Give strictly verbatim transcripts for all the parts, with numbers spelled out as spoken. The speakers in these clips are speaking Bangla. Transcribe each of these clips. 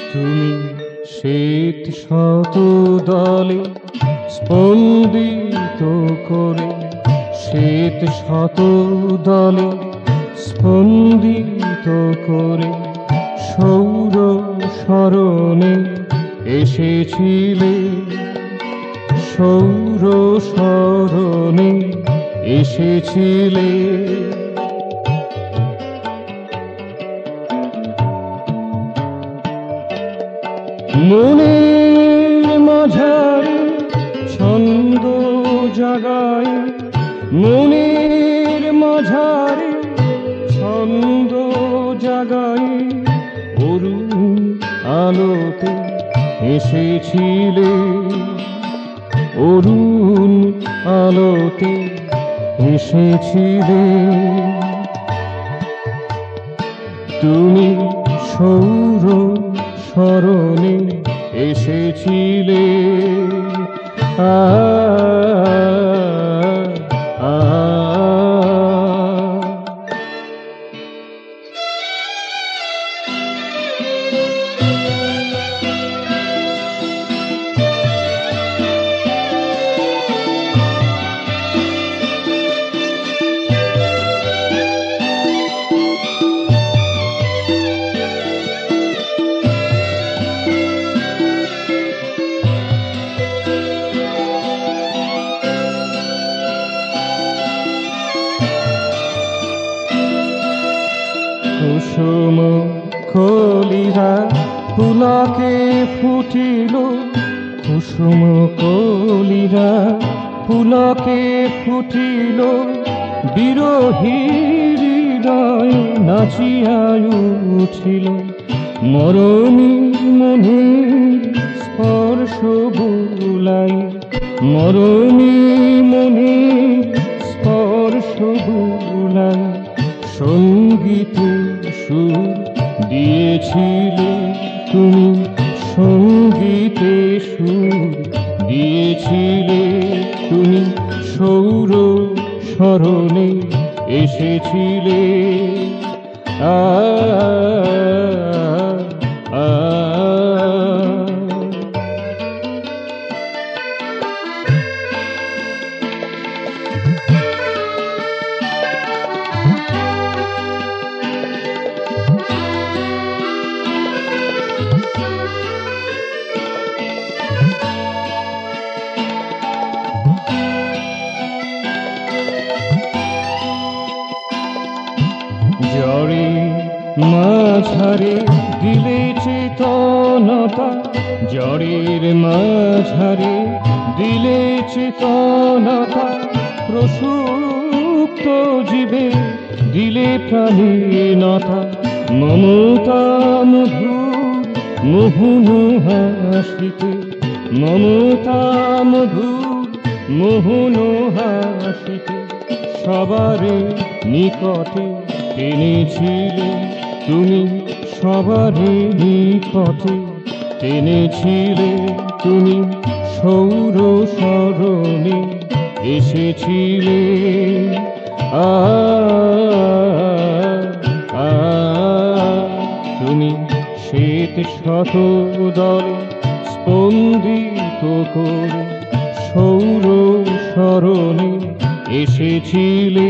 তুমি শ্বেত শত দলে স্পন্দিত করে, শ্বেত শত দলে স্পন্দিত করে সৌর স্মরণে এসেছিলে, সৌর স্মরণে এসেছিলে। মনের মাঝারে ছন্দ জাগায়, মনের মাঝারে ছন্দ জাগায় অরুণ আলোতে এসেছিলে, অরুণ আলোতে এসেছিলে। তুমি সৌর স্মরণে এসেছিলে। আ আ কুসুম কলিরা পুলকে ফুটিল, কুসুম কলিরা পুলকে ফুটিল, বিরহীর হৃদয় নাচিয়া উঠিল। মরণী মনে স্পর্শ বুলাই, মরণী মনে স্পর্শ বুলাই সঙ্গীতে সুর দিয়েছিলে তুমি, সঙ্গীতে সুর দিয়েছিলে তুমি। সৌর স্মরণে এসেছিলে। আ আ জড়ে মাঝারে দিলে চেতনতা, জড়ের মাঝারে দিলে চেতনতা, প্রসুপ্ত জীবে দিলে প্রাণীনতা। মমতা মধুর মোহন হাসিতে, মমতা মধুর মোহন হাসিতে সবারে নিকটে টেনেছিলে তুমি, সবারে নিকটে টেনেছিলে তুমি। সৌর স্মরণে এসেছিলে। আ আ তুমি শ্বেত শত দলে স্পন্দিত করে সৌর স্মরণে এসেছিলে।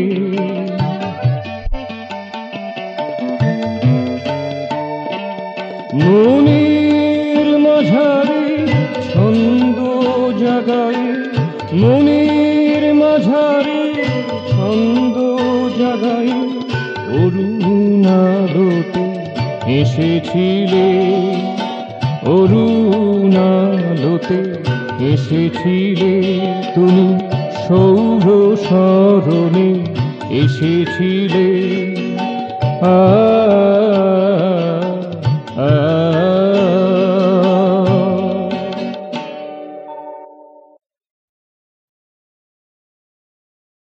মনের মাঝারে ছন্দ জাগায়, মনের মাঝারে ছন্দ জাগায় অরুণ আলোতে এসেছিলে, অরুণ আলোতে এসেছিলে তুমি। সৌর স্মরণে এসেছিলে। আ